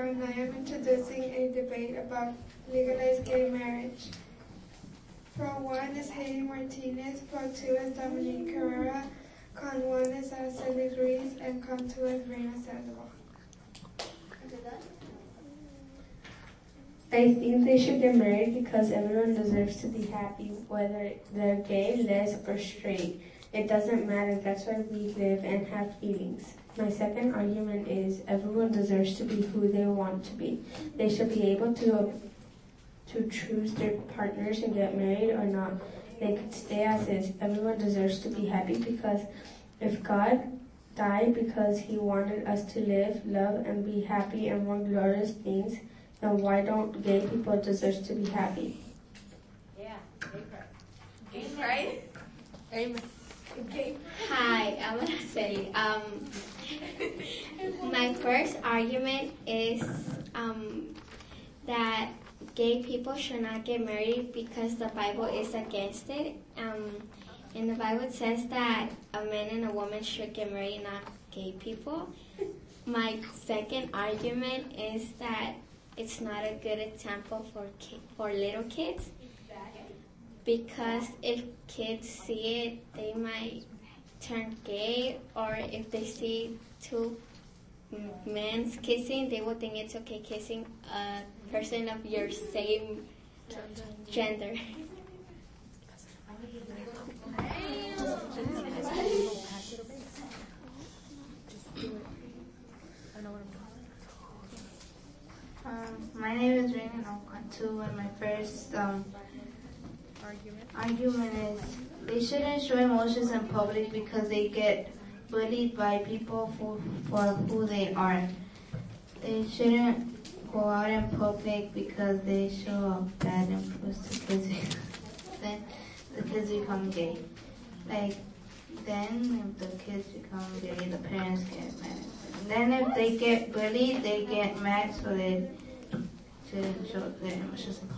everyone. I am introducing a debate about legalized gay marriage. Pro 1 is Haiti Martinez, Pro 2 is Dominique Carrera, Con 1 is Cindy Grease, and Con 2 is Reina Sandoval. I think they should get married because everyone deserves to be happy, whether they're gay, les, or straight. It doesn't matter, that's why we live and have feelings. My second argument is everyone deserves to be who they want to be. They should be able to choose their partners and get married or not. They could stay as is. Everyone deserves to be happy because if God died because he wanted us to live, love, and be happy and more glorious things, then why don't gay people deserve to be happy? Yeah, gay pride. Amen. Hi, I'm Araceli. My first argument is that gay people should not get married because the Bible is against it. In the Bible it says that a man and a woman should get married, not gay people. My second argument is that it's not a good example for little kids. Because if kids see it, they might turn gay, or if they see two men kissing, they will think it's okay kissing a person of your same gender. My name is Raina Nokatu, and my first argument is they shouldn't show emotions in public because they get bullied by people for who they are. They shouldn't go out in public because they show a bad influence to kids. Then the kids become gay. Then if the kids become gay, the parents get mad. And then if they get bullied, they get mad, so they shouldn't show their emotions in public.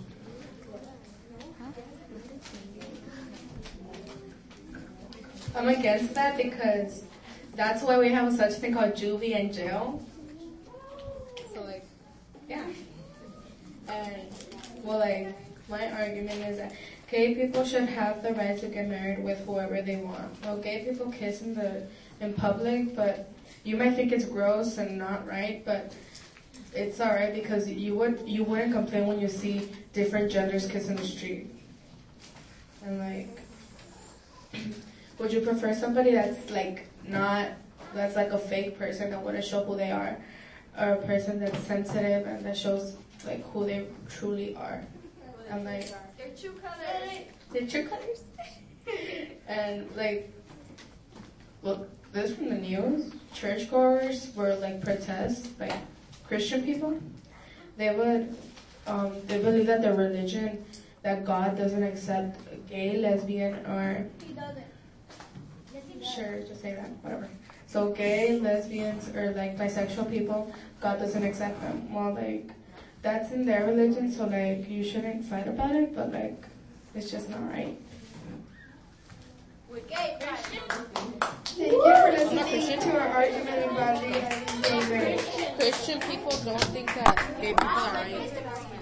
I'm against that because that's why we have such a thing called juvie and jail. So yeah. And my argument is that gay people should have the right to get married with whoever they want. Well, gay people kiss in public, but you might think it's gross and not right, but it's alright because you wouldn't complain when you see different genders kiss in the street. And would you prefer somebody that's that's a fake person that wouldn't show who they are, or a person that's sensitive and that shows who they truly are? And their true colors. Their true colors. And this from the news. Churchgoers were protest, Christian people. They they believe that their religion, that God doesn't accept gay, lesbian, or He doesn't. Sure, just say that, whatever. So gay, lesbians, or bisexual people, God doesn't accept them. Well, that's in their religion, so you shouldn't fight about it, but it's just not right. We're gay, Thank you for listening to our argument about legalizing gay marriage. Christian people don't think that gay people are right.